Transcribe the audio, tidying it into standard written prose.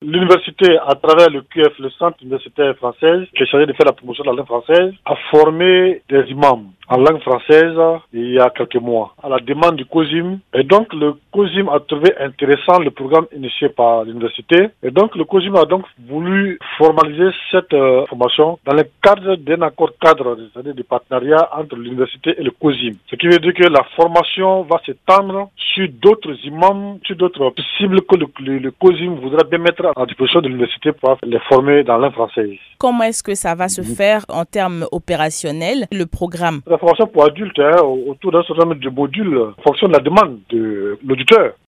l'université, à travers le QF, le Centre universitaire français, qui est chargé de faire la promotion de la langue française, a formé des imams en langue française il y a quelques mois, à la demande du COSIM. Et donc, le COSIM a trouvé intéressant le programme initié par l'université. Et donc, le COSIM a donc voulu formaliser cette formation dans le cadre d'un accord cadre, c'est-à-dire du partenariat entre l'université et le COSIM. Ce qui veut dire que la formation va s'étendre sur d'autres imams, sur d'autres cibles que le COSIM voudra bien mettre à disposition de l'université pour les former dans langue française. Comment est-ce que ça va se faire en termes opérationnels, le programme? La formation pour adultes, autour d'un certain nombre de modules, en fonction de la demande de l'auditeur.